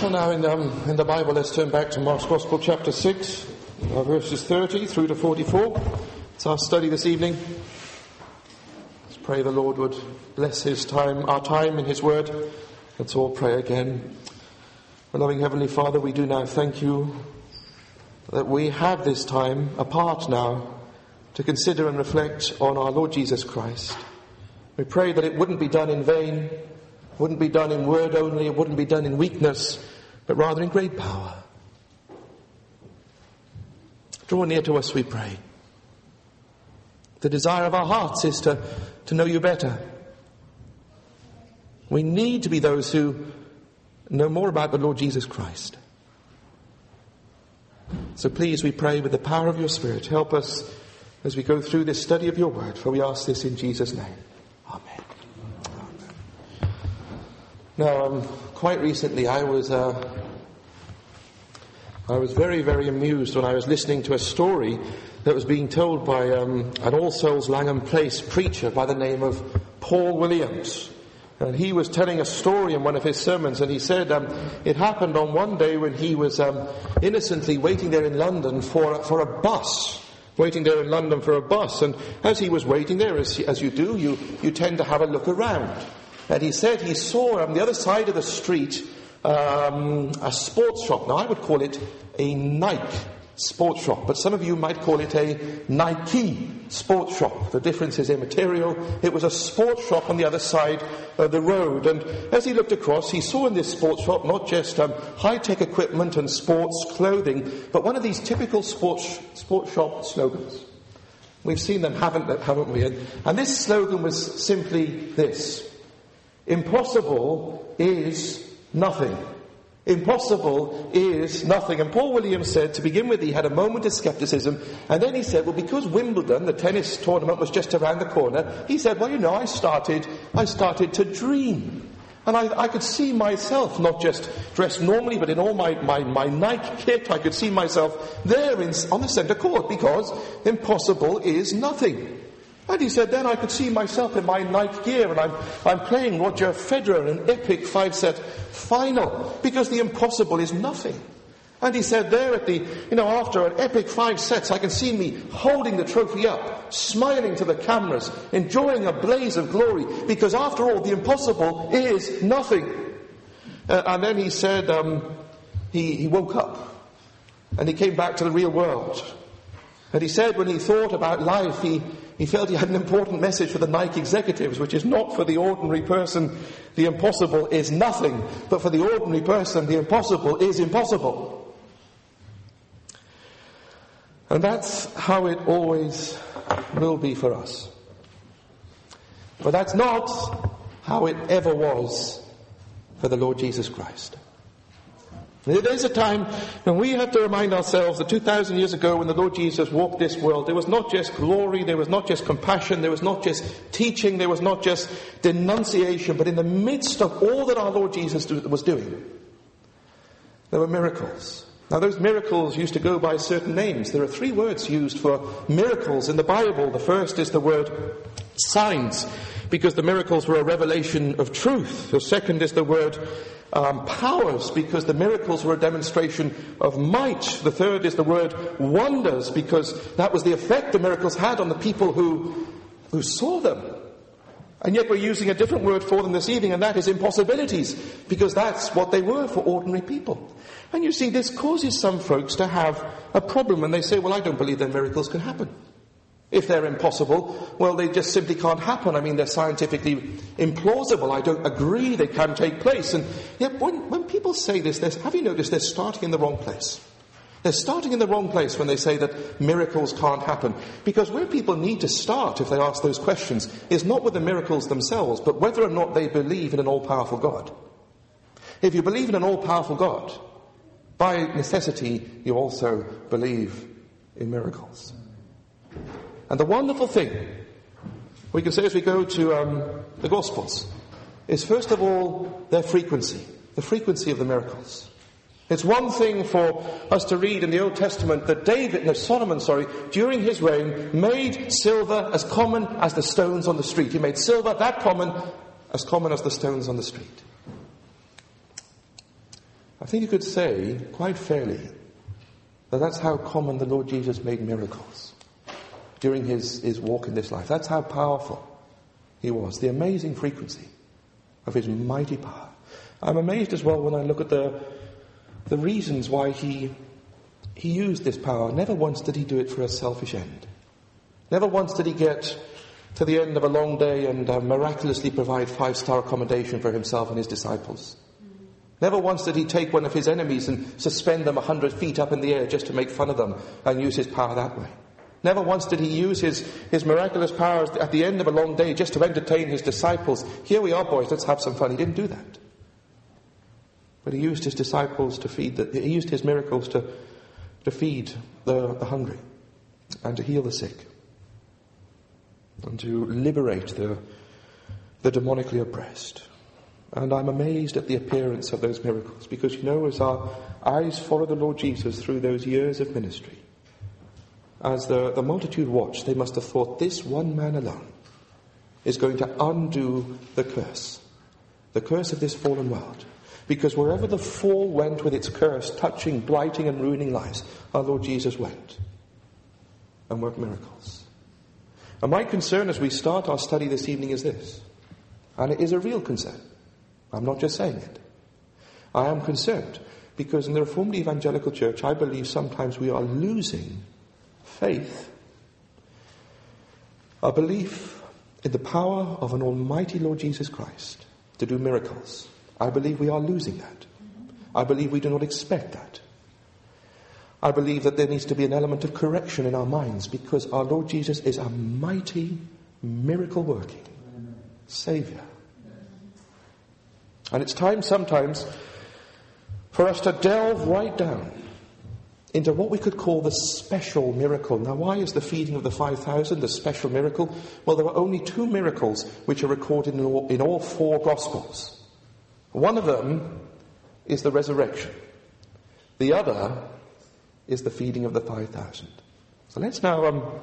Well, now in the Bible, let's turn back to Mark's Gospel, chapter 6, verses 30 through to 44. It's our study this evening. Let's pray the Lord would bless our time in His Word. Let's all pray again. Our loving Heavenly Father, we do now thank You that we have this time apart now to consider and reflect on our Lord Jesus Christ. We pray that it wouldn't be done in vain, wouldn't be done in word only, it wouldn't be done in weakness, but rather in great power. Draw near to us, we pray. The desire of our hearts is to know You better. We need to be those who know more about the Lord Jesus Christ. So please, we pray, with the power of Your Spirit, help us as we go through this study of Your Word, for we ask this in Jesus' name. Amen. Now, quite recently I was very, very amused when I was listening to a story that was being told by an All Souls Langham Place preacher by the name of Paul Williams. And he was telling a story in one of his sermons, and he said it happened on one day when he was innocently waiting there in London for a bus. And as he was waiting there, as you do, you tend to have a look around. And he said he saw on the other side of the street a sports shop. Now, I would call it a Nike sports shop, but some of you might call it a Nike sports shop. The difference is immaterial. It was a sports shop on the other side of the road. And as he looked across, he saw in this sports shop not just high-tech equipment and sports clothing, but one of these typical sports shop slogans. We've seen them, haven't we? And this slogan was simply this: impossible is nothing. Impossible is nothing. And Paul Williams said, to begin with, he had a moment of skepticism, and then he said, well, because Wimbledon, the tennis tournament, was just around the corner, he said, well, I started to dream. And I could see myself, not just dressed normally, but in all my Nike kit. I could see myself there on the centre court, because impossible is nothing. And he said, then I could see myself in my Nike gear, and I'm playing Roger Federer in an epic 5-set final, because the impossible is nothing. And he said, there at after an epic 5 sets, I can see me holding the trophy up, smiling to the cameras, enjoying a blaze of glory, because after all, the impossible is nothing. And then he said, he woke up, and he came back to the real world. And he said when he thought about life, he felt he had an important message for the Nike executives, which is not for the ordinary person, the impossible is nothing, but for the ordinary person, the impossible is impossible. And that's how it always will be for us. But that's not how it ever was for the Lord Jesus Christ. There's a time when we have to remind ourselves that 2,000 years ago, when the Lord Jesus walked this world, there was not just glory, there was not just compassion, there was not just teaching, there was not just denunciation, but in the midst of all that our Lord Jesus was doing, there were miracles. Now, those miracles used to go by certain names. There are 3 words used for miracles in the Bible. The first is the word signs, because the miracles were a revelation of truth. The second is the word powers, because the miracles were a demonstration of might. The third is the word wonders, because that was the effect the miracles had on the people who saw them. And yet we're using a different word for them this evening, and that is impossibilities, because that's what they were for ordinary people. And you see, this causes some folks to have a problem when they say, well, I don't believe that miracles can happen. If they're impossible, well, they just simply can't happen. I mean, they're scientifically implausible. I don't agree they can take place. And yet, when people say this, have you noticed they're starting in the wrong place? They're starting in the wrong place when they say that miracles can't happen. Because where people need to start, if they ask those questions, is not with the miracles themselves, but whether or not they believe in an all-powerful God. If you believe in an all-powerful God, by necessity, you also believe in miracles. And the wonderful thing we can say as we go to the Gospels is, first of all, their frequency, the frequency of the miracles. It's one thing for us to read in the Old Testament that Solomon, during his reign, made silver as common as the stones on the street. He made silver that common as the stones on the street. I think you could say, quite fairly, that that's how common the Lord Jesus made miracles during his walk in this life. That's how powerful he was, the amazing frequency of his mighty power. I'm amazed as well when I look at the reasons why he used this power. Never once did he do it for a selfish end. Never once did he get to the end of a long day and miraculously provide 5-star accommodation for himself and his disciples. Never once did he take one of his enemies and suspend them 100 feet up in the air just to make fun of them and use his power that way. Never once did he use his miraculous powers at the end of a long day just to entertain his disciples. Here we are, boys, let's have some fun. He didn't do that. But he used his disciples to he used his miracles to feed the hungry and to heal the sick and to liberate the demonically oppressed. And I'm amazed at the appearance of those miracles because, as our eyes follow the Lord Jesus through those years of ministry, as the multitude watched, they must have thought, this one man alone is going to undo the curse of this fallen world. Because wherever the fall went with its curse, touching, blighting and ruining lives, our Lord Jesus went and worked miracles. And my concern as we start our study this evening is this, and it is a real concern. I'm not just saying it. I am concerned because in the Reformed Evangelical Church, I believe sometimes we are losing faith, a belief in the power of an almighty Lord Jesus Christ to do miracles. I believe we are losing that. I believe we do not expect that. I believe that there needs to be an element of correction in our minds because our Lord Jesus is a mighty, miracle-working Saviour. And it's time sometimes for us to delve right down into what we could call the special miracle. Now, why is the feeding of the 5,000 the special miracle? Well, there are only 2 miracles which are recorded in all 4 Gospels. One of them is the resurrection. The other is the feeding of the 5,000. So let's now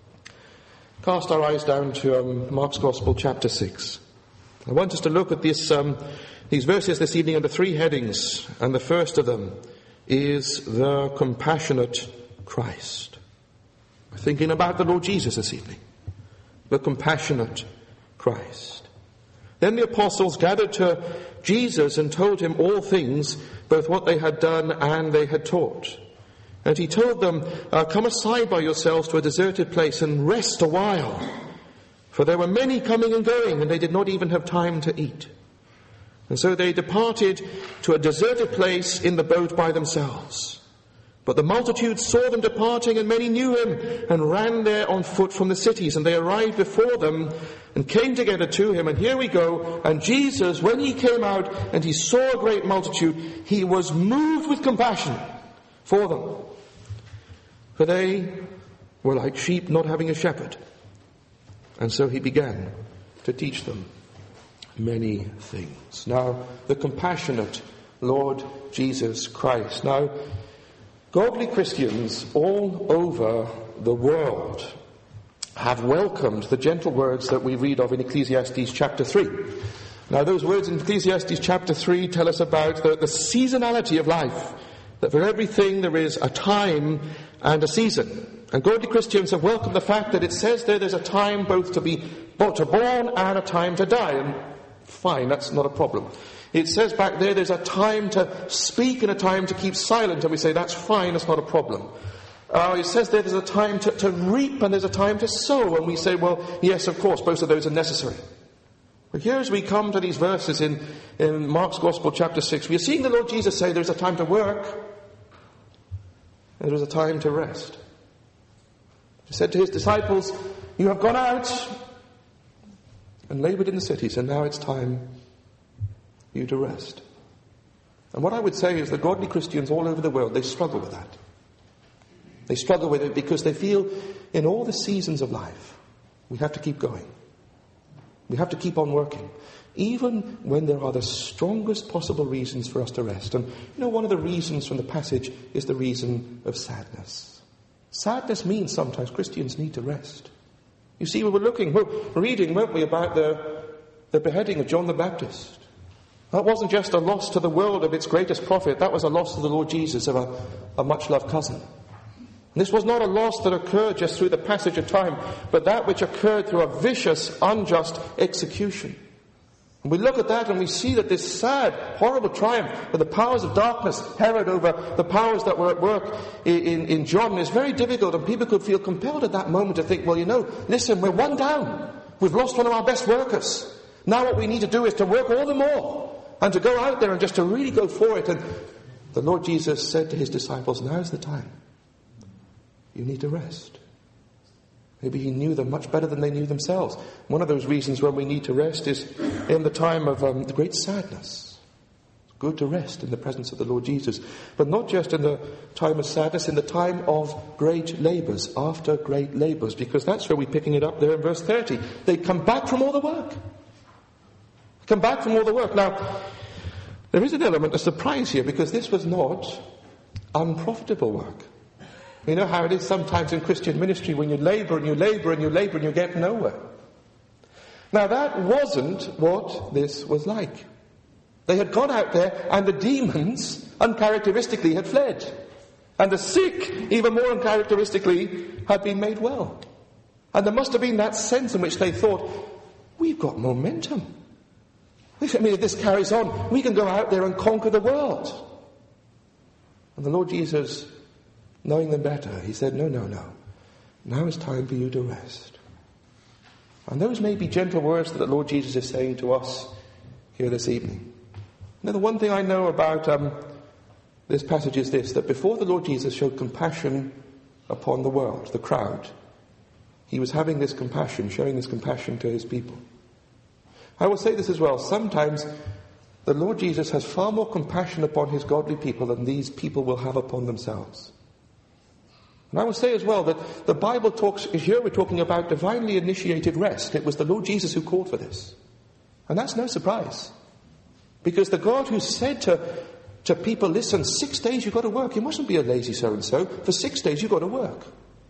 cast our eyes down to Mark's Gospel, chapter 6. I want us to look at these verses this evening under 3 headings, and the first of them is the compassionate Christ. We're thinking about the Lord Jesus this evening. The compassionate Christ. Then the apostles gathered to Jesus and told him all things, both what they had done and they had taught. And he told them, come aside by yourselves to a deserted place and rest a while. For there were many coming and going, and they did not even have time to eat. And so they departed to a deserted place in the boat by themselves. But the multitude saw them departing, and many knew him, and ran there on foot from the cities. And they arrived before them, and came together to him. And here we go. And Jesus, when he came out, and he saw a great multitude, he was moved with compassion for them. For they were like sheep not having a shepherd. And so he began to teach them many things. Now, the compassionate Lord Jesus Christ. Now, godly Christians all over the world have welcomed the gentle words that we read of in Ecclesiastes chapter 3. Now, those words in Ecclesiastes chapter 3 tell us about the seasonality of life. That for everything there is a time and a season. And godly Christians have welcomed the fact that it says there's a time both to be born and a time to die. And fine, that's not a problem. It says back there's a time to speak and a time to keep silent. And we say, that's fine, that's not a problem. It says there's a time to reap and there's a time to sow. And we say, well, yes, of course, both of those are necessary. But here as we come to these verses in Mark's Gospel chapter 6, we are seeing the Lord Jesus say there's a time to work and there's a time to rest. He said to his disciples, you have gone out and laboured in the cities, and now it's time for you to rest. And what I would say is that godly Christians all over the world, they struggle with that. They struggle with it because they feel in all the seasons of life, we have to keep going. We have to keep on working. Even when there are the strongest possible reasons for us to rest. And one of the reasons from the passage is the reason of sadness. Sadness means sometimes Christians need to rest. You see, we were reading, weren't we, about the beheading of John the Baptist. That wasn't just a loss to the world of its greatest prophet. That was a loss to the Lord Jesus of a much-loved cousin. And this was not a loss that occurred just through the passage of time, but that which occurred through a vicious, unjust execution. And we look at that and we see that this sad, horrible triumph of the powers of darkness, Herod over the powers that were at work in John, is very difficult, and people could feel compelled at that moment to think, well, listen, we're one down. We've lost one of our best workers. Now what we need to do is to work all the more and to go out there and just to really go for it. And the Lord Jesus said to his disciples, now's the time. You need to rest. Maybe he knew them much better than they knew themselves. One of those reasons when we need to rest is in the time of the great sadness. It's good to rest in the presence of the Lord Jesus. But not just in the time of sadness, in the time of great labours, after great labours. Because that's where we're picking it up there in verse 30. They come back from all the work. Come back from all the work. Now, there is an element of surprise here, because this was not unprofitable work. You know how it is sometimes in Christian ministry when you labour and you labour and you labour and you get nowhere. Now that wasn't what this was like. They had gone out there and the demons uncharacteristically had fled. And the sick, even more uncharacteristically, had been made well. And there must have been that sense in which they thought, we've got momentum. I mean, if this carries on, we can go out there and conquer the world. And the Lord Jesus, knowing them better, he said, no. Now it's time for you to rest. And those may be gentle words that the Lord Jesus is saying to us here this evening. Now, the one thing I know about this passage is this, that before the Lord Jesus showed compassion upon the world, the crowd, he was having this compassion, showing this compassion to his people. I will say this as well. Sometimes the Lord Jesus has far more compassion upon his godly people than these people will have upon themselves. And I will say as well that the Bible talks, here we're talking about divinely initiated rest. It was the Lord Jesus who called for this. And that's no surprise. Because the God who said to people, listen, 6 days you've got to work. You mustn't be a lazy so-and-so. For 6 days you've got to work.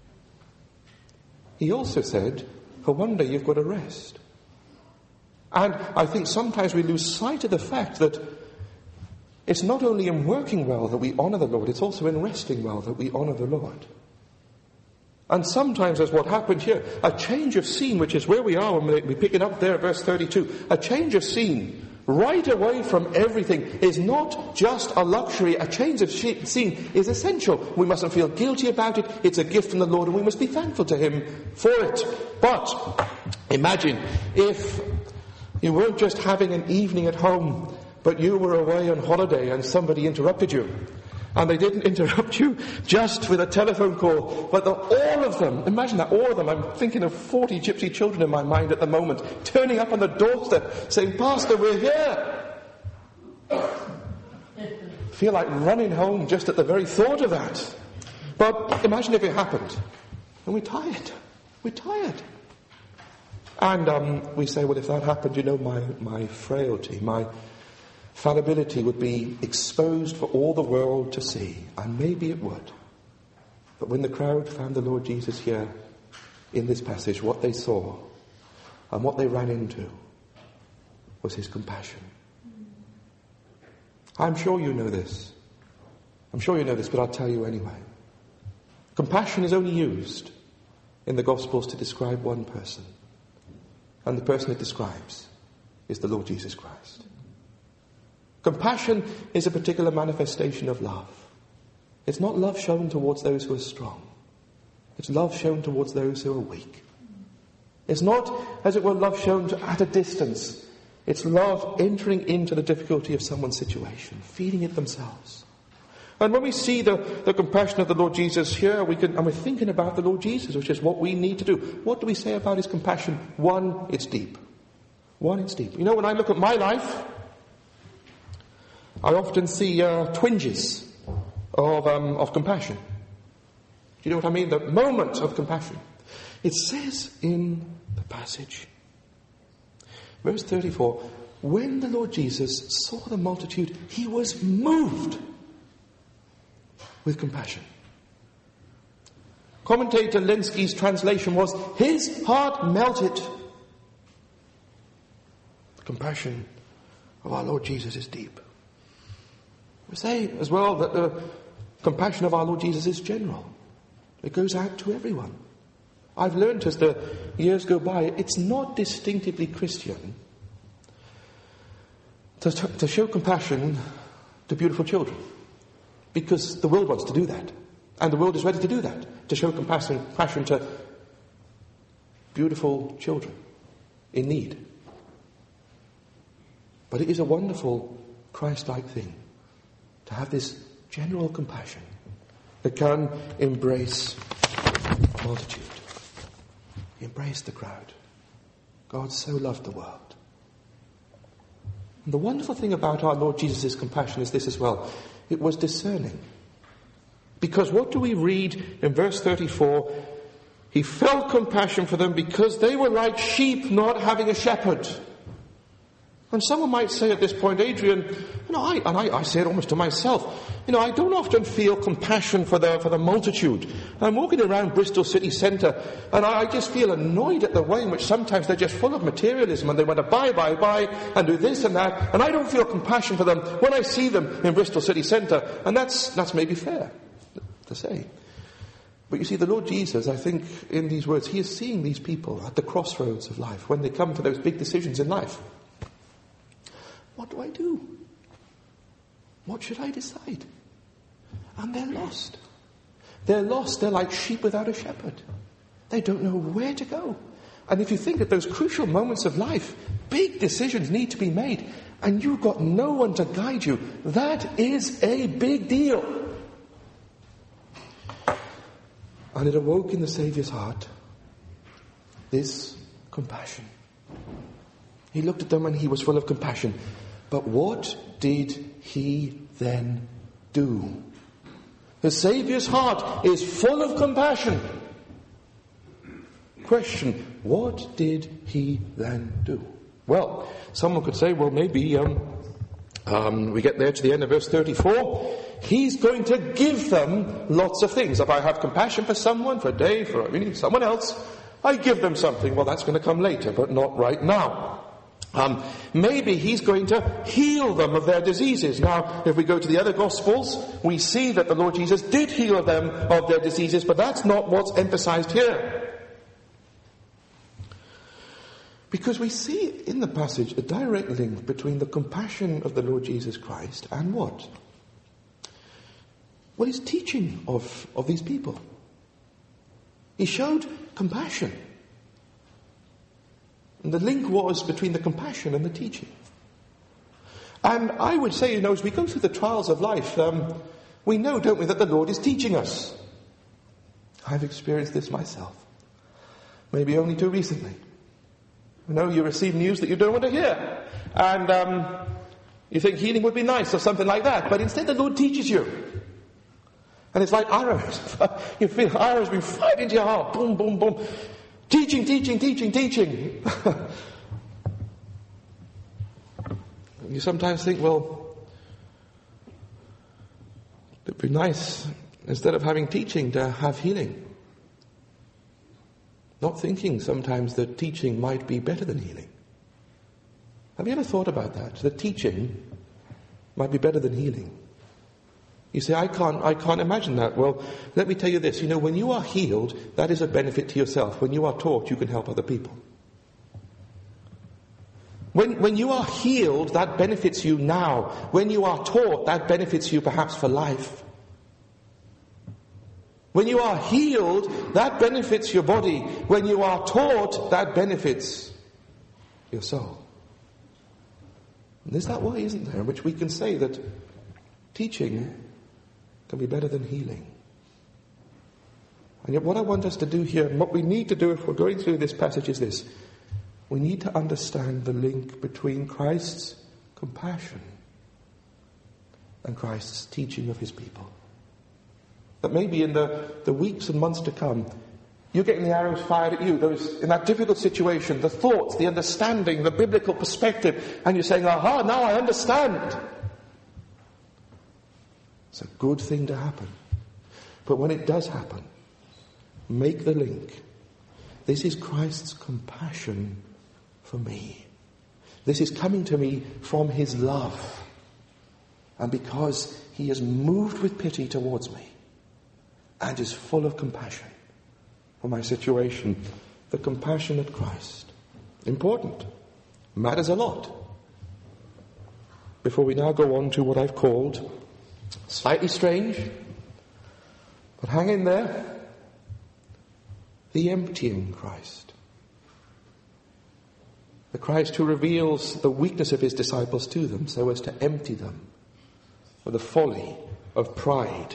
He also said, for one day you've got to rest. And I think sometimes we lose sight of the fact that it's not only in working well that we honour the Lord, it's also in resting well that we honour the Lord. And sometimes, as what happened here, a change of scene, which is where we are when we pick it up there at verse 32, a change of scene right away from everything is not just a luxury. A change of scene is essential. We mustn't feel guilty about it. It's a gift from the Lord and we must be thankful to him for it. But imagine if you weren't just having an evening at home, but you were away on holiday and somebody interrupted you. And they didn't interrupt you just with a telephone call, but all of them, imagine that, all of them, I'm thinking of 40 gypsy children in my mind at the moment, turning up on the doorstep saying, Pastor, we're here. Feel like running home just at the very thought of that. But imagine if it happened. And we're tired. And we say, well, if that happened, my frailty, my fallibility would be exposed for all the world to see. And maybe it would. But when the crowd found the Lord Jesus here in this passage, what they saw and what they ran into was his compassion. I'm sure you know this. But I'll tell you anyway. Compassion is only used in the Gospels to describe one person. And the person it describes is the Lord Jesus Christ. Compassion is a particular manifestation of love. It's not love shown towards those who are strong. It's love shown towards those who are weak. It's not, as it were, love shown at a distance. It's love entering into the difficulty of someone's situation, feeling it themselves. And when we see the compassion of the Lord Jesus here, and we're thinking about the Lord Jesus, which is what we need to do. What do we say about his compassion? One, it's deep. You know, when I look at my life, I often see twinges of compassion. Do you know what I mean? The moment of compassion. It says in the passage, verse 34, when the Lord Jesus saw the multitude, he was moved with compassion. Commentator Lenski's translation was, his heart melted. The compassion of our Lord Jesus is deep. We say as well that the compassion of our Lord Jesus is general. It goes out to everyone. I've learned as the years go by, it's not distinctively Christian to show compassion to beautiful children. Because the world wants to do that. And the world is ready to do that. To show compassion to beautiful children in need. But it is a wonderful Christ-like thing to have this general compassion that can embrace a multitude. Embrace the crowd. God so loved the world. And the wonderful thing about our Lord Jesus' compassion is this as well. It was discerning. Because what do we read in verse 34? He felt compassion for them because they were like sheep not having a shepherd. And someone might say at this point, Adrian, I say it almost to myself, I don't often feel compassion for the multitude. I'm walking around Bristol city centre and I just feel annoyed at the way in which sometimes they're just full of materialism and they want to buy and do this and that, and I don't feel compassion for them when I see them in Bristol city centre. And that's maybe fair to say. But you see, the Lord Jesus, I think, in these words, he is seeing these people at the crossroads of life when they come to those big decisions in life. What do I do? What should I decide? And they're lost. They're lost. They're like sheep without a shepherd. They don't know where to go. And if you think at those crucial moments of life, big decisions need to be made, and you've got no one to guide you, that is a big deal. And it awoke in the Saviour's heart this compassion. He looked at them and he was full of compassion. But what did he then do? The Saviour's heart is full of compassion. Question, what did he then do? Well, someone could say, well, maybe we get there to the end of verse 34. He's going to give them lots of things. If I have compassion for someone, for Dave, for someone else, I give them something. Well, that's going to come later, but not right now. Maybe he's going to heal them of their diseases. Now, if we go to the other Gospels, we see that the Lord Jesus did heal them of their diseases, but that's not what's emphasized here. Because we see in the passage a direct link between the compassion of the Lord Jesus Christ and what? Well, his teaching of these people. He showed compassion. And the link was between the compassion and the teaching. And I would say, as we go through the trials of life, we know, don't we, that the Lord is teaching us. I've experienced this myself. Maybe only too recently. You receive news that you don't want to hear. And you think healing would be nice or something like that. But instead the Lord teaches you. And it's like arrows. You feel arrows being fired into your heart. Boom, boom, boom. Teaching. You sometimes think, well, it'd be nice, instead of having teaching, to have healing. Not thinking sometimes that teaching might be better than healing. Have you ever thought about that? That teaching might be better than healing. You say, I can't imagine that. Well, let me tell you this. When you are healed, that is a benefit to yourself. When you are taught, you can help other people. When you are healed, that benefits you now. When you are taught, that benefits you perhaps for life. When you are healed, that benefits your body. When you are taught, that benefits your soul. And there's that way, isn't there, in which we can say that teaching can be better than healing. And yet what I want us to do here, and what we need to do if we're going through this passage, is this. We need to understand the link between Christ's compassion and Christ's teaching of his people. That maybe in the weeks and months to come, you're getting the arrows fired at you, in that difficult situation, the thoughts, the understanding, the biblical perspective, and you're saying, aha, now I understand. It's a good thing to happen. But when it does happen, make the link. This is Christ's compassion for me. This is coming to me from his love. And because he is moved with pity towards me and is full of compassion for my situation, the compassionate Christ. Important. Matters a lot. Before we now go on to what I've called, slightly strange, but hang in there, the emptying Christ. The Christ who reveals the weakness of his disciples to them so as to empty them of the folly of pride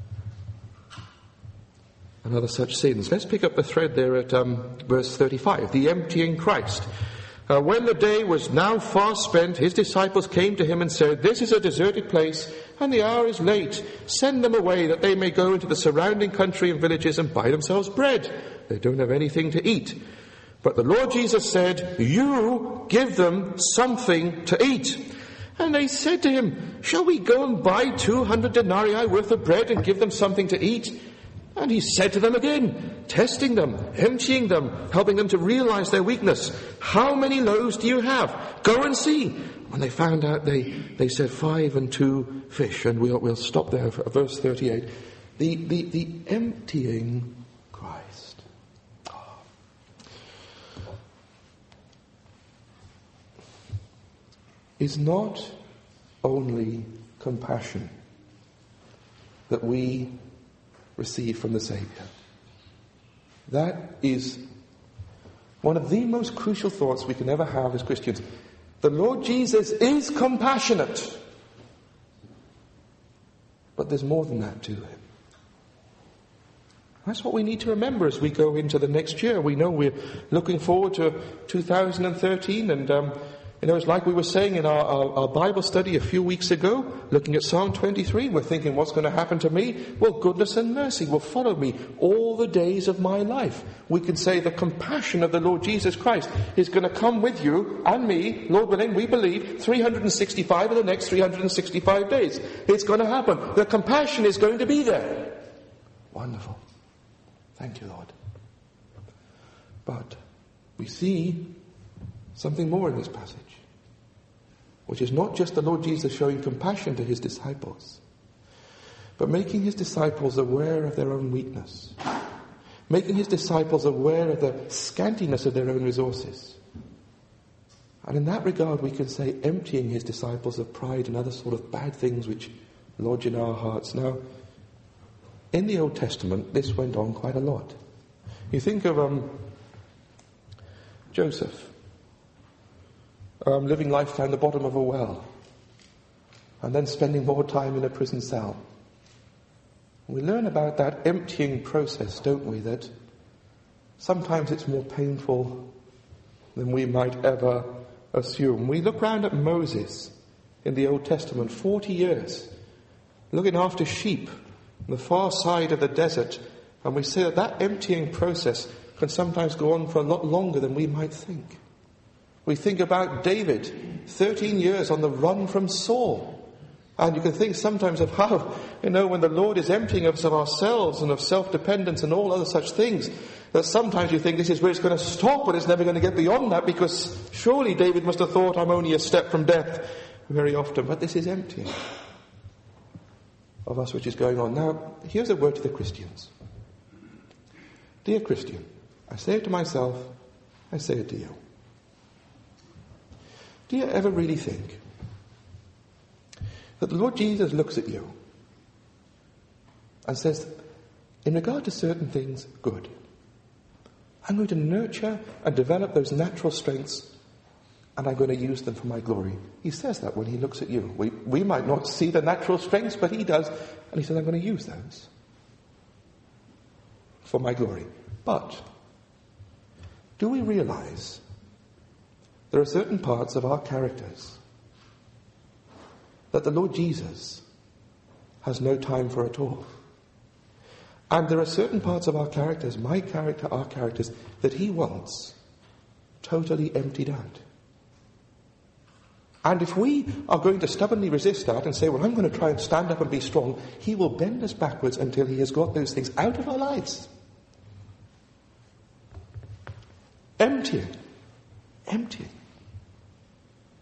and other such sins. Let's pick up the thread there at verse 35, the emptying Christ. When the day was now far spent, his disciples came to him and said, "This is a deserted place, and the hour is late. Send them away, that they may go into the surrounding country and villages and buy themselves bread. They don't have anything to eat." But the Lord Jesus said, "You give them something to eat." And they said to him, "Shall we go and buy 200 denarii worth of bread and give them something to eat?" And he said to them again, testing them, emptying them, helping them to realize their weakness, "How many loaves do you have? Go and see." When they found out, they said 5 and 2 fish. And we'll stop there for verse 38. The emptying Christ. Is not only compassion that we receive from the Saviour. That is one of the most crucial thoughts we can ever have as Christians. The Lord Jesus is compassionate. But there's more than that to him. That's what we need to remember as we go into the next year. We know we're looking forward to 2013, and it's like we were saying in our Bible study a few weeks ago, looking at Psalm 23, we're thinking, what's going to happen to me? Well, goodness and mercy will follow me all the days of my life. We can say the compassion of the Lord Jesus Christ is going to come with you and me, Lord willing, we believe, 365 of the next 365 days. It's going to happen. The compassion is going to be there. Wonderful. Thank you, Lord. But we see something more in this passage, which is not just the Lord Jesus showing compassion to his disciples, but making his disciples aware of their own weakness, making his disciples aware of the scantiness of their own resources. And in that regard, we can say emptying his disciples of pride and other sort of bad things which lodge in our hearts. Now, in the Old Testament, this went on quite a lot. You think of Joseph, living life down the bottom of a well, and then spending more time in a prison cell. We learn about that emptying process, don't we? That sometimes it's more painful than we might ever assume. We look round at Moses in the Old Testament, 40 years, looking after sheep on the far side of the desert, and we say that emptying process can sometimes go on for a lot longer than we might think. We think about David, 13 years on the run from Saul. And you can think sometimes of how, when the Lord is emptying us of ourselves and of self-dependence and all other such things, that sometimes you think this is where it's going to stop, but it's never going to get beyond that, because surely David must have thought, I'm only a step from death very often. But this is emptying of us which is going on. Now, here's a word to the Christians. Dear Christian, I say it to myself, I say it to you. Do you ever really think that the Lord Jesus looks at you and says, in regard to certain things, good. I'm going to nurture and develop those natural strengths, and I'm going to use them for my glory. He says that when he looks at you. We might not see the natural strengths, but he does. And he says, I'm going to use those for my glory. But do we realize there are certain parts of our characters that the Lord Jesus has no time for at all? And there are certain parts of our characters, my character, our characters, that he wants totally emptied out. And if we are going to stubbornly resist that and say, well, I'm going to try and stand up and be strong, he will bend us backwards until he has got those things out of our lives. Emptying.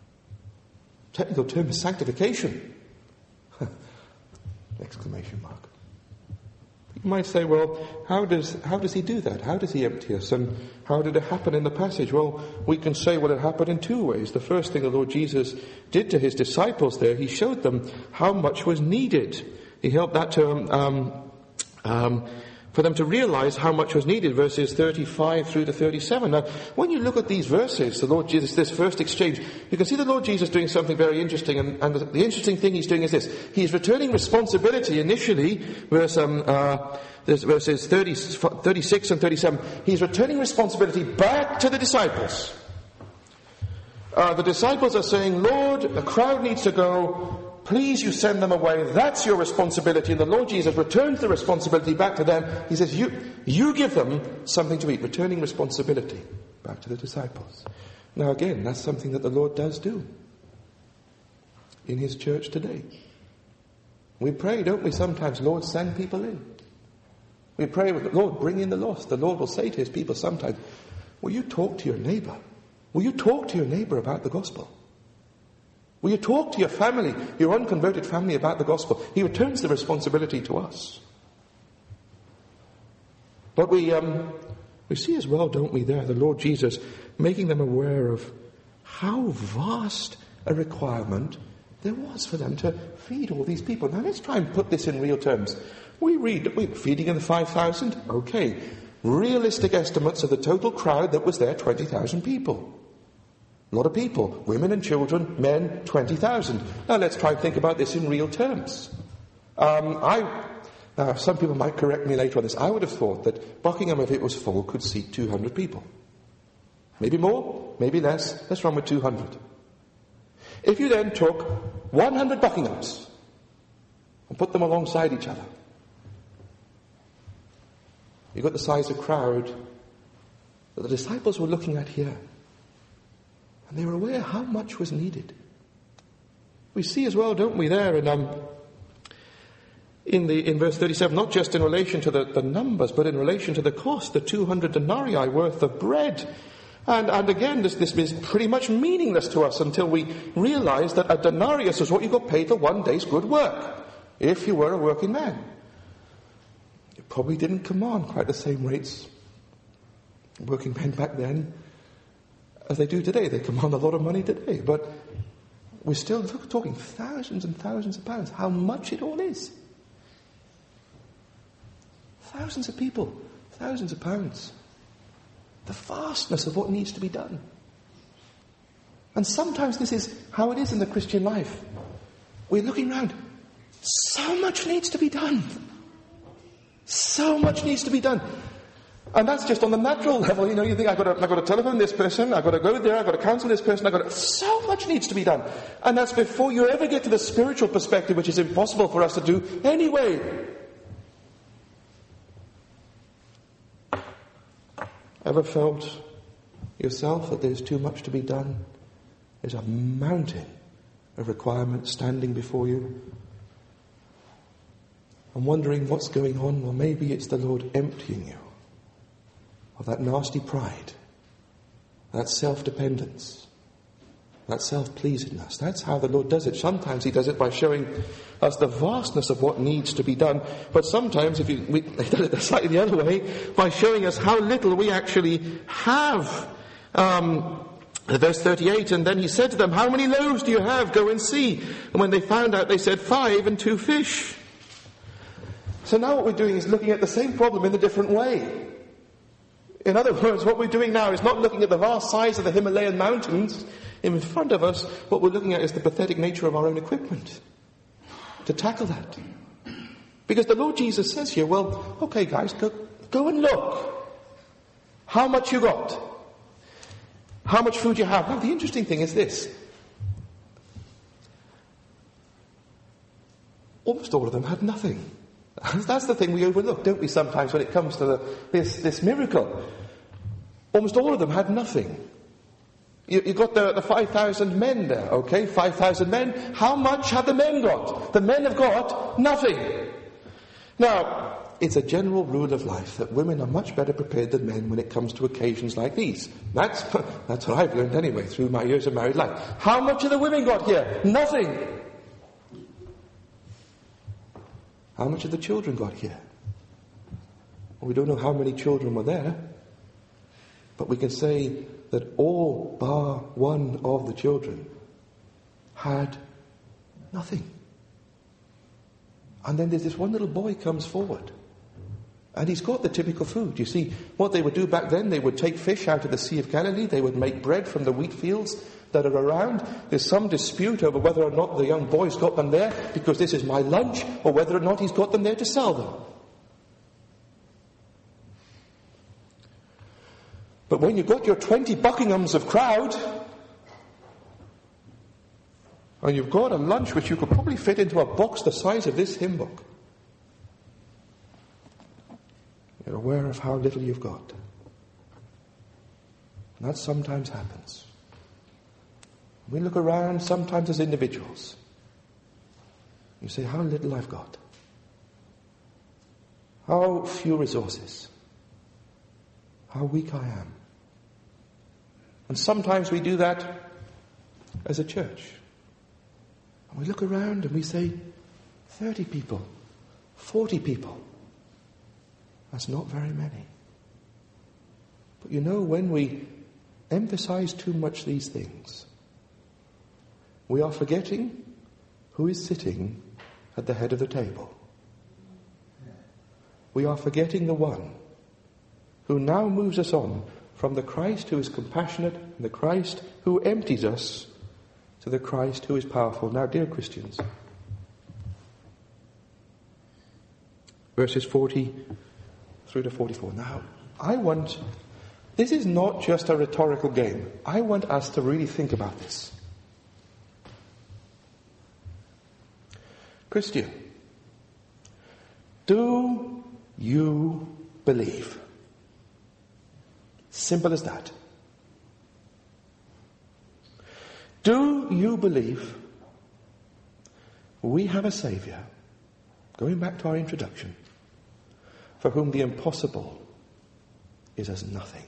Technical term is sanctification. Exclamation mark. You might say, well, how does he do that? How does he empty us? And how did it happen in the passage? Well, we can say, well, it happened in two ways. The first thing the Lord Jesus did to his disciples there, he showed them how much was needed. He helped that to for them to realize how much was needed, verses 35 through to 37. Now, when you look at these verses, the Lord Jesus, this first exchange, you can see the Lord Jesus doing something very interesting, and the interesting thing he's doing is this. He's returning responsibility initially, verses 36 and 37. He's returning responsibility back to the disciples. The disciples are saying, Lord, the crowd needs to go. Please, you send them away. That's your responsibility. And the Lord Jesus returns the responsibility back to them. He says, you give them something to eat. Returning responsibility back to the disciples. Now again, that's something that the Lord does do in his church today. We pray, don't we, sometimes, Lord, send people in. We pray, Lord, bring in the lost. The Lord will say to his people sometimes, will you talk to your neighbor? Will you talk to your neighbor about the gospel? Will you talk to your family, your unconverted family, about the gospel? He returns the responsibility to us. But we see as well, don't we, there, the Lord Jesus making them aware of how vast a requirement there was for them to feed all these people. Now let's try and put this in real terms. We read, feeding of the 5,000? Okay. Realistic estimates of the total crowd that was there, 20,000 people. A lot of people, women and children, men, 20,000. Now let's try and think about this in real terms. Now some people might correct me later on this. I would have thought that Buckingham, if it was full, could seat 200 people. Maybe more, maybe less. Let's run with 200. If you then took 100 Buckinghams and put them alongside each other, you got the size of crowd that the disciples were looking at here. And they were aware how much was needed. We see as well, don't we, there in verse 37, not just in relation to the numbers, but in relation to the cost, the 200 denarii worth of bread. And again, this is pretty much meaningless to us until we realize that a denarius is what you got paid for one day's good work, if you were a working man. You probably didn't command quite the same rates, working men back then, as they do today. They command a lot of money today, but we're still talking thousands and thousands of pounds. How much it all is. Thousands of people, thousands of pounds. The vastness of what needs to be done. And sometimes this is how it is in the Christian life. We're looking around. So much needs to be done. So much needs to be done. And that's just on the natural level. You know, you think, I've got to telephone this person, I've got to go there, I've got to counsel this person, so much needs to be done. And that's before you ever get to the spiritual perspective, which is impossible for us to do anyway. Ever felt yourself that there's too much to be done? There's a mountain of requirements standing before you. I'm wondering what's going on. Well, maybe it's the Lord emptying you of that nasty pride, that self-dependence, that self-pleasingness. That's how the Lord does it. Sometimes he does it by showing us the vastness of what needs to be done. But sometimes, he does it slightly the other way, by showing us how little we actually have. Verse 38, and then he said to them, how many loaves do you have? Go and see. And when they found out, they said 5 and 2 fish. So now what we're doing is looking at the same problem in a different way. In other words, what we're doing now is not looking at the vast size of the Himalayan mountains in front of us. What we're looking at is the pathetic nature of our own equipment to tackle that. Because the Lord Jesus says here, well, okay guys, go and look. How much you got? How much food you have? Now the interesting thing is this. Almost all of them had nothing. That's the thing we overlook, don't we, sometimes when it comes to this miracle. Almost all of them had nothing. You got the 5,000 men there, okay? 5,000 men. How much have the men got? The men have got nothing. Now, it's a general rule of life that women are much better prepared than men when it comes to occasions like these. That's what I've learned anyway through my years of married life. How much have the women got here? Nothing. How much have the children got here? Well, we don't know how many children were there, but we can say that all bar one of the children had nothing. And then there's this one little boy comes forward. And he's got the typical food. You see, what they would do back then, they would take fish out of the Sea of Galilee. They would make bread from the wheat fields that are around. There's some dispute over whether or not the young boy's got them there because this is my lunch, or whether or not he's got them there to sell them. But when you've got your 20 Buckinghams of crowd, and you've got a lunch which you could probably fit into a box the size of this hymn book, you're aware of how little you've got. And that sometimes happens. We look around, sometimes as individuals. You say, how little I've got. How few resources. How weak I am. And sometimes we do that as a church. And we look around and we say, 30 people, 40 people. That's not very many. But you know, when we emphasize too much these things, we are forgetting who is sitting at the head of the table. We are forgetting the one who now moves us on from the Christ who is compassionate and the Christ who empties us to the Christ who is powerful. Now, dear Christians, verses 40 through to 44. Now, this is not just a rhetorical game. I want us to really think about this. Christian, do you believe? Simple as that. Do you believe we have a Saviour, going back to our introduction, for whom the impossible is as nothing?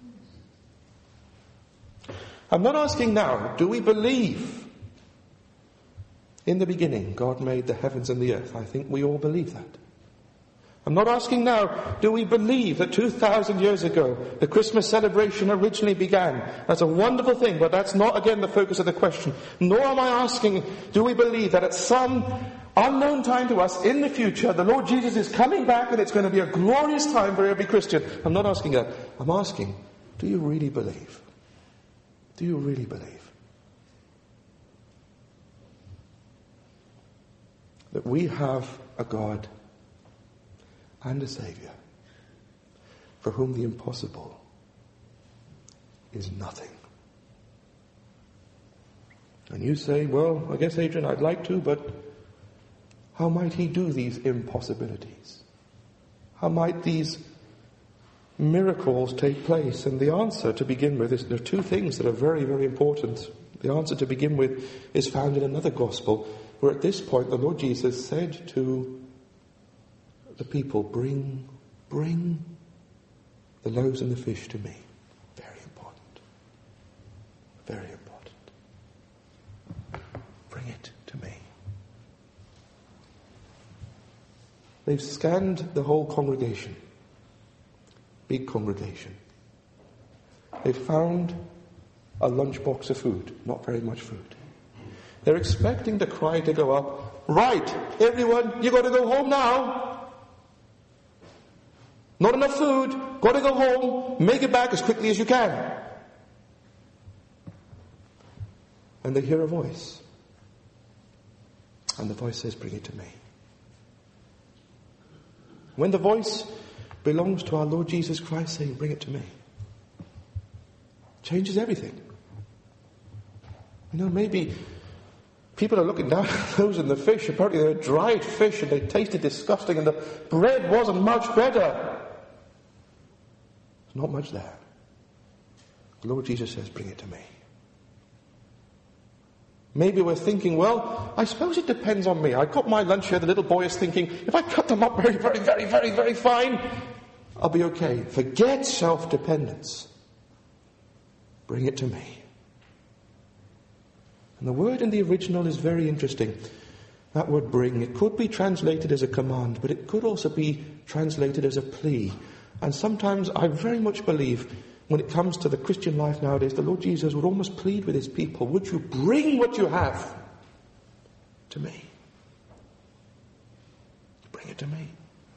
I'm not asking now, do we believe in the beginning God made the heavens and the earth? I think we all believe that. I'm not asking now, do we believe that 2,000 years ago the Christmas celebration originally began? That's a wonderful thing, but that's not, again, the focus of the question. Nor am I asking, do we believe that at some unknown time to us in the future, the Lord Jesus is coming back and it's going to be a glorious time for every Christian? I'm not asking that. I'm asking, do you really believe? Do you really believe that we have a God and a Saviour for whom the impossible is nothing? And you say, well, I guess, Adrian, I'd like to, but how might he do these impossibilities? How might these miracles take place? And the answer to begin with is, there are two things that are very, very important. The answer to begin with is found in another gospel, where at this point the Lord Jesus said to the people, bring the loaves and the fish to me. Very important. Very important. Bring it to me. They've scanned the whole congregation. Big congregation. They've found a lunchbox of food. Not very much food. They're expecting the cry to go up, right, everyone, you got to go home now. Not enough food, got to go home, make it back as quickly as you can. And they hear a voice. And the voice says, bring it to me. When the voice belongs to our Lord Jesus Christ saying, bring it to me, changes everything. You know, maybe people are looking down at those and the fish. Apparently they're dried fish and they tasted disgusting and the bread wasn't much better. There's not much there. The Lord Jesus says, bring it to me. Maybe we're thinking, well, I suppose it depends on me. I got my lunch here, the little boy is thinking, if I cut them up very, very, very, very, very fine, I'll be okay. Forget self-dependence. Bring it to me. And the word in the original is very interesting. That word bring, it could be translated as a command, but it could also be translated as a plea. And sometimes I very much believe when it comes to the Christian life nowadays, the Lord Jesus would almost plead with his people, would you bring what you have to me? Bring it to me.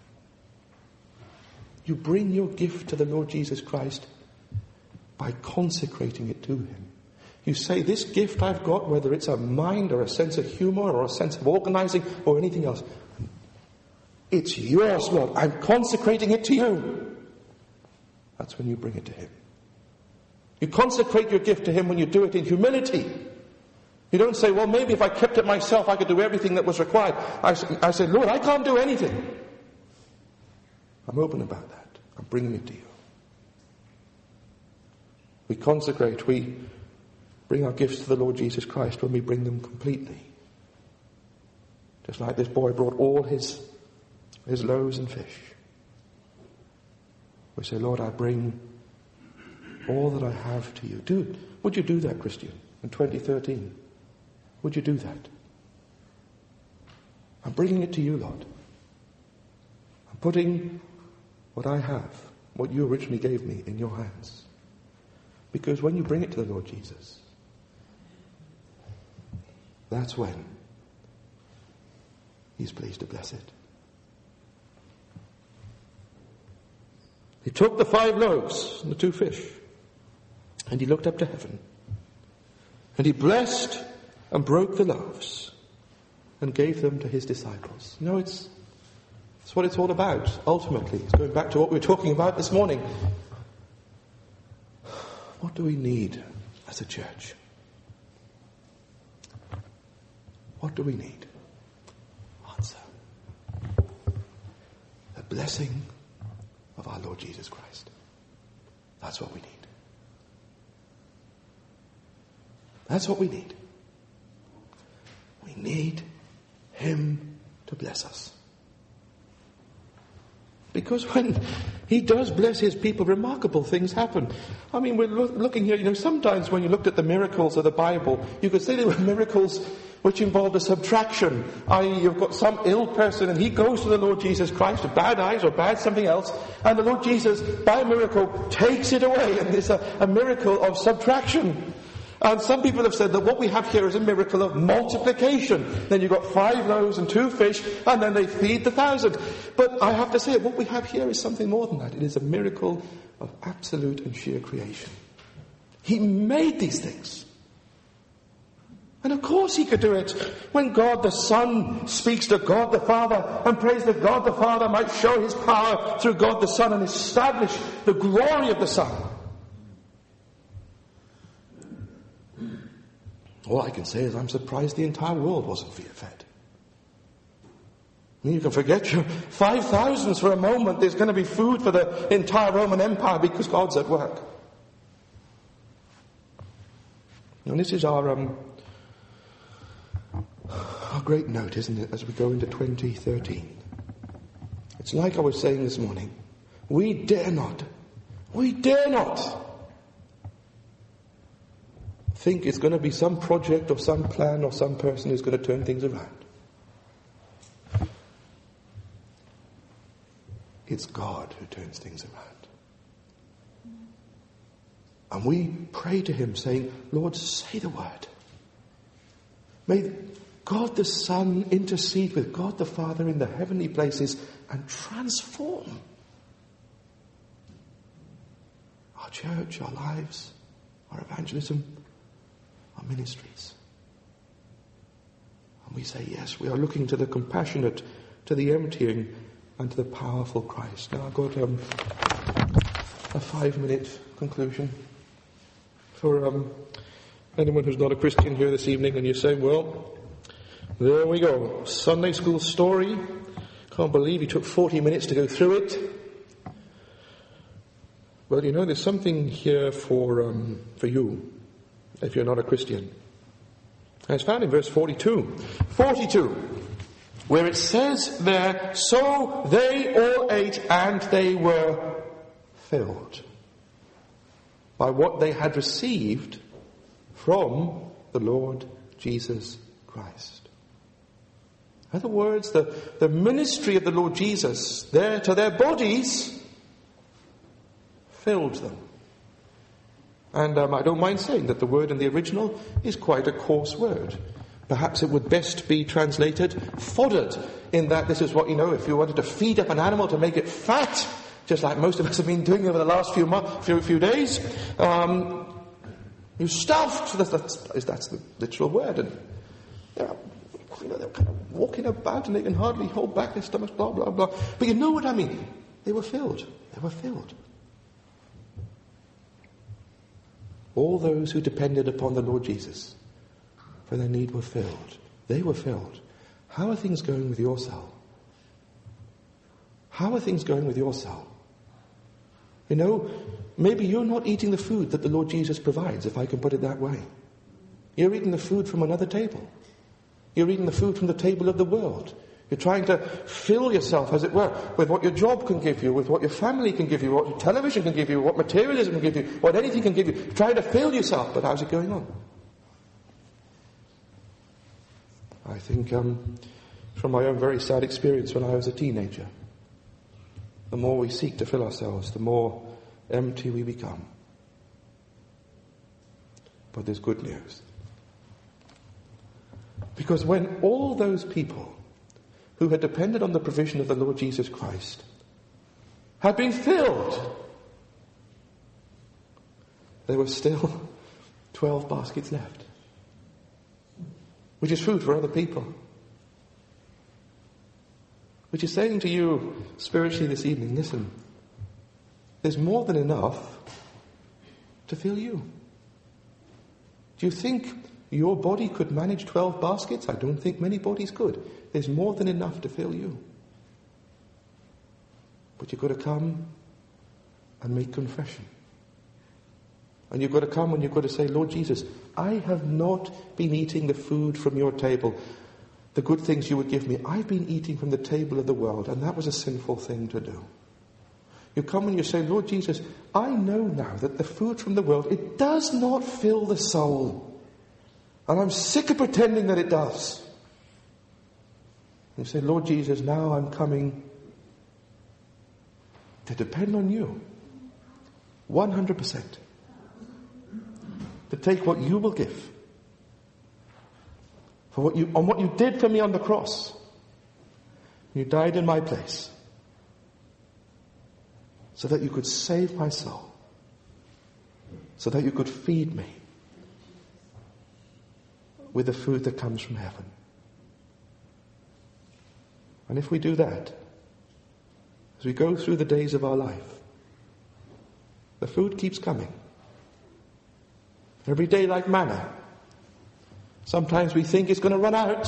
You bring your gift to the Lord Jesus Christ by consecrating it to him. You say, this gift I've got, whether it's a mind or a sense of humor or a sense of organizing or anything else, it's yours, Lord. I'm consecrating it to you. That's when you bring it to him. You consecrate your gift to him when you do it in humility. You don't say, well, maybe if I kept it myself, I could do everything that was required. I say, Lord, I can't do anything. I'm open about that. I'm bringing it to you. We consecrate, we bring our gifts to the Lord Jesus Christ when we bring them completely. Just like this boy brought all his loaves and fish. We say, Lord, I bring all that I have to you. Would you do that, Christian, in 2013? Would you do that? I'm bringing it to you, Lord. I'm putting what I have, what you originally gave me, in your hands. Because when you bring it to the Lord Jesus, that's when he's pleased to bless it. He took the 5 loaves and the 2 fish, and he looked up to heaven, and he blessed and broke the loaves and gave them to his disciples. You know, it's what it's all about, ultimately. It's going back to what we were talking about this morning. What do we need as a church? What do we need? Answer. The blessing of our Lord Jesus Christ. That's what we need. That's what we need. We need him to bless us. Because when he does bless his people, remarkable things happen. I mean, we're looking here, sometimes when you looked at the miracles of the Bible, you could say they were miracles which involved a subtraction. I.e., you've got some ill person and he goes to the Lord Jesus Christ with bad eyes or bad something else, and the Lord Jesus, by miracle, takes it away, and it's a miracle of subtraction. And some people have said that what we have here is a miracle of multiplication. Then you've got 5 loaves and 2 fish, and then they feed the 1,000. But I have to say, what we have here is something more than that. It is a miracle of absolute and sheer creation. He made these things. And of course he could do it. When God the Son speaks to God the Father and prays that God the Father might show his power through God the Son and establish the glory of the Son. All I can say is I'm surprised the entire world wasn't fed. I mean, you can forget your 5,000s for a moment. There's going to be food for the entire Roman Empire because God's at work. And this is our great note, isn't it, as we go into 2013. It's like I was saying this morning. We dare not think it's going to be some project or some plan or some person who's going to turn things around. It's God who turns things around. And we pray to him saying, Lord, say the word. May God the Son intercede with God the Father in the heavenly places and transform our church, our lives, our evangelism, our ministries. And we say, yes, we are looking to the compassionate, to the emptying, and to the powerful Christ. Now I've got a 5-minute conclusion for anyone who's not a Christian here this evening, and you say, well, there we go. Sunday school story. Can't believe he took 40 minutes to go through it. Well, there's something here for you, if you're not a Christian. And it's found in verse 42. 42, where it says there, so they all ate and they were filled by what they had received from the Lord Jesus Christ. In other words, the ministry of the Lord Jesus there to their bodies filled them. And I don't mind saying that the word in the original is quite a coarse word. Perhaps it would best be translated foddered, in that this is what, if you wanted to feed up an animal to make it fat, just like most of us have been doing over the last few days, you stuffed. That's the literal word. And they're kind of walking about and they can hardly hold back their stomachs, blah, blah, blah. But you know what I mean? They were filled. They were filled. All those who depended upon the Lord Jesus for their need were filled. They were filled. How are things going with your soul? How are things going with your soul? Maybe you're not eating the food that the Lord Jesus provides, if I can put it that way. You're eating the food from another table. You're eating the food from the table of the world. You're trying to fill yourself, as it were, with what your job can give you, with what your family can give you, what your television can give you, what materialism can give you, what anything can give you. You're trying to fill yourself, but how's it going on? I think from my own very sad experience when I was a teenager, the more we seek to fill ourselves, the more empty we become. But there's good news. Because when all those people who had depended on the provision of the Lord Jesus Christ had been filled, there were still 12 baskets left, which is food for other people. Which is saying to you spiritually this evening, listen, there's more than enough to fill you. Do you think your body could manage 12 baskets? I don't think many bodies could. There's more than enough to fill you. But you've got to come and make confession. And you've got to come and you've got to say, Lord Jesus, I have not been eating the food from your table, the good things you would give me. I've been eating from the table of the world, and that was a sinful thing to do. You come and you say, Lord Jesus, I know now that the food from the world, it does not fill the soul. And I'm sick of pretending that it does. And you say, Lord Jesus, now I'm coming to depend on you 100%. To take what you will give for what you did for me on the cross. You died in my place so that you could save my soul, so that you could feed me with the food that comes from heaven. And if we do that, as we go through the days of our life, the food keeps coming. Every day like manna. Sometimes we think it's going to run out.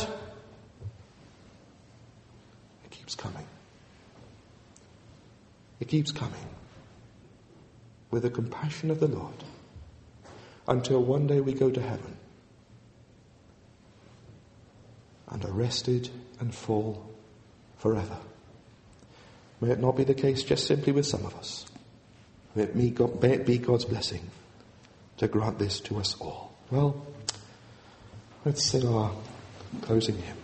It keeps coming. It keeps coming with the compassion of the Lord until one day we go to heaven and are rested and full forever. May it not be the case just simply with some of us. May it be God's blessing to grant this to us all. Well, let's sing our closing hymn.